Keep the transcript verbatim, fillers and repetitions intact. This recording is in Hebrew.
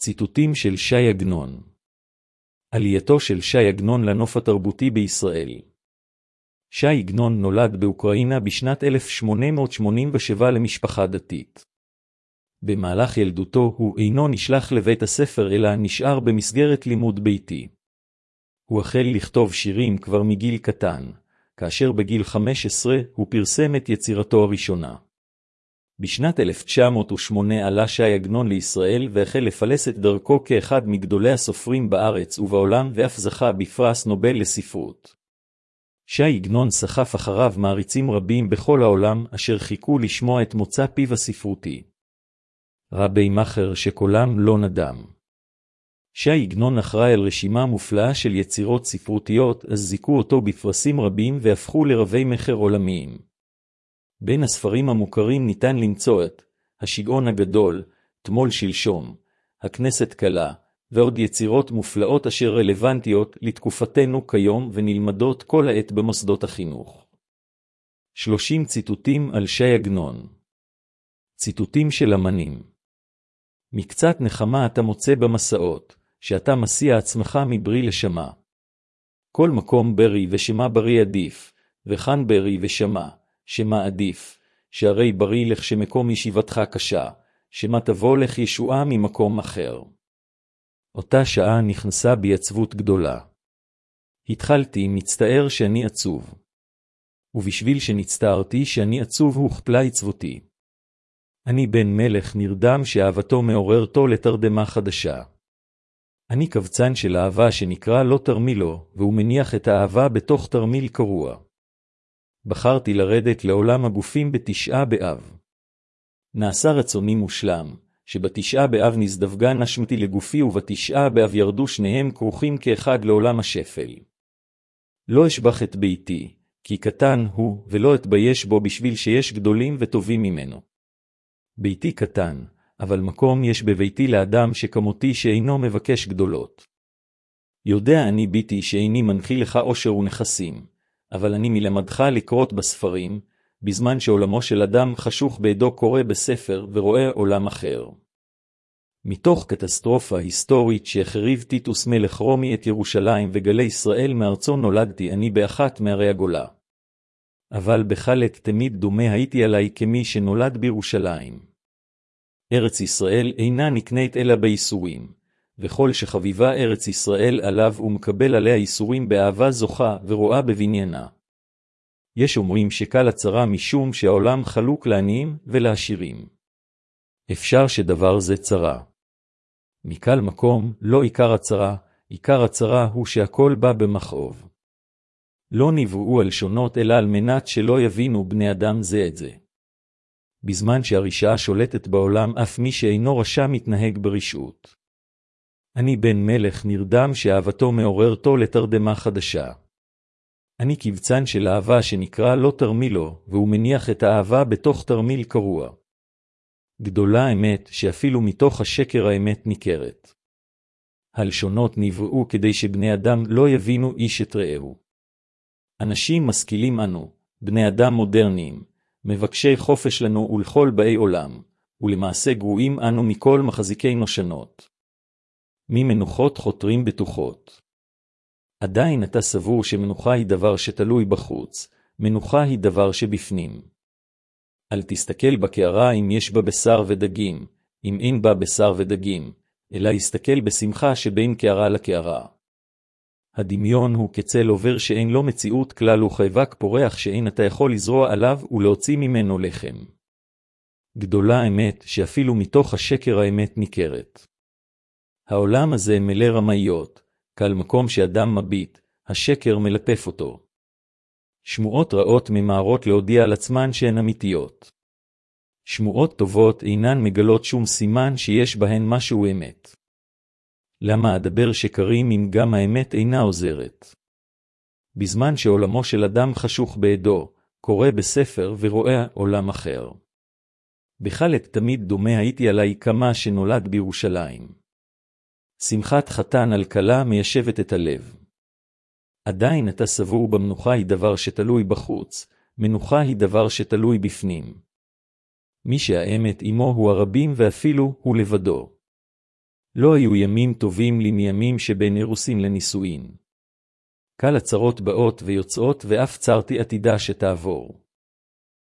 ציטוטים של ש"י עגנון. עלייתו של ש"י עגנון לנוף התרבותי בישראל. ש"י עגנון נולד באוקראינה בשנת אלף שמונה מאות שמונים ושבע למשפחה דתית. במהלך ילדותו הוא אינו נשלח לבית הספר אלא נשאר במסגרת לימוד ביתי. הוא החל לכתוב שירים כבר מגיל קטן, כאשר בגיל חמש עשרה הוא פרסם את יצירתו הראשונה. בשנת אלף תשע מאות ושמונה עלה ש"י עגנון לישראל והחל לפלס את דרכו כאחד מגדולי הסופרים בארץ ובעולם ואף זכה בפרס נובל לספרות. ש"י עגנון סחף אחריו מעריצים רבים בכל העולם אשר חיכו לשמוע את מוצא פיו הספרותי. רבי מחר שקולם לא נדם. ש"י עגנון אחראי על רשימה מופלאה של יצירות ספרותיות, אז זיכו אותו בפרסים רבים והפכו לרבי מחר עולמיים. בין הספרים המוכרים ניתן למצוא את השיגעון הגדול, תמול שלשום, הכנסת קלה, ועוד יצירות מופלאות אשר רלוונטיות לתקופתנו כיום ונלמדות כל העת במוסדות החינוך. שלושים ציטוטים על ש"י עגנון. ציטוטים של אמנים. מקצת נחמה אתה מוצא במסעות, שאתה מסיע עצמך מברי לשמה. כל מקום ברי ושמה ברי עדיף, וכאן ברי ושמה, שמה עדיף, שהרי ברי לך שמקום ישיבתך קשה, שמה תבוא לך ישועה ממקום אחר. אותה שעה נכנסה בי עצבות גדולה. התחלתי מצטער שאני עצוב. ובשביל שנצטערתי שאני עצוב הוכפלה עצבותי. אני בן מלך נרדם שאהבתו מעוררתו לתרדמה חדשה. אני קבצן של אהבה שנקרא לא תרמילו, והוא מניח את האהבה בתוך תרמיל קרוע. בחרתי לרדת לעולם הגופים בתשעה באב. נעשה רצוני מושלם, שבתשעה באב נזדווגה נשמתי לגופי ובתשעה באב ירדו שניהם כרוכים כאחד לעולם השפל. לא אשבח את ביתי, כי קטן הוא, ולא אתבייש בו בשביל שיש גדולים וטובים ממנו. ביתי קטן, אבל מקום יש בביתי לאדם שכמותי שאינו מבקש גדולות. יודע אני ביתי שאיני מנחיל לך עושר ונכסים, אבל אני מלמדך לקרות בספרים, בזמן שעולמו של אדם חשוך בידו קורא בספר ורואה עולם אחר. מתוך קטסטרופה היסטורית שהחריב טיטוס מלך רומי את ירושלים וגלי ישראל מארצו נולדתי אני באחת מערי הגולה. אבל בחלק תמיד דומה הייתי עליי כמי שנולד בירושלים. ארץ ישראל אינה נקנית אלא בייסורים, וכל שחביבה ארץ ישראל עליו ומקבל עליה ייסורים באהבה זוכה ורואה בבניינה. יש אומרים שקל הצרה משום שהעולם חלוק לעניים ולעשירים. אפשר שדבר זה צרה. מקל מקום לא עיקר הצרה, עיקר הצרה הוא שהכל בא במכאוב. לא נבראו הלשונות אלא על מנת שלא יבינו בני אדם זה את זה. בזמן שהרשעה שולטת בעולם אף מי שאינו רשע מתנהג ברשעות. אני בן מלך נרדם שאהבתו מעוררתו לתרדמה חדשה. אני קבצן של אהבה שנקרא לא תרמילו, והוא מניח את האהבה בתוך תרמיל קרוע. גדולה אמת שאפילו מתוך השקר האמת ניכרת. הלשונות נבראו כדי שבני אדם לא יבינו איש את רעהו. אנשים משכילים אנו, בני אדם מודרניים, מבקשי חופש לנו ולכל באי עולם, ולמעשה גרועים אנו מכל מחזיקי נושנות. ממנוחות חותרים בטוחות. עדיין אתה סבור שמנוחה היא דבר שתלוי בחוץ, מנוחה היא דבר שבפנים. אל תסתכל בקערה אם יש בה בשר ודגים, אם אין בה בשר ודגים, אלא הסתכל בשמחה שבין קערה לקערה. הדמיון הוא כצל עובר שאין לו מציאות כלל וכאבק פורח שאין אתה יכול לזרוע עליו ולהוציא ממנו לחם. גדולה אמת שאפילו מתוך השקר האמת ניכרת. העולם הזה מלא רמאיות, כל מקום שאדם מביט, השקר מלפף אותו. שמועות רעות ממהרות להודיע על עצמן שהן אמיתיות. שמועות טובות אינן מגלות שום סימן שיש בהן משהו אמת. למה אדבר שקרים אם גם האמת אינה עוזרת? בזמן שעולמו של אדם חשוך בעדו, קורא בספר ורואה עולם אחר. בחלק תמיד דומה הייתי עליי כמה שנולד בירושלים. שמחת חתן על כלה מיישבת את הלב. עדיין אתה סבור במנוחה היא דבר שתלוי בחוץ, מנוחה היא דבר שתלוי בפנים. מי שהאמת עמו הוא הרבים ואפילו הוא לבדו. לא היו ימים טובים לי מימים שבין אירוסין לנישואין. קל הצרות באות ויוצאות ואף צרתי עתידה שתעבור.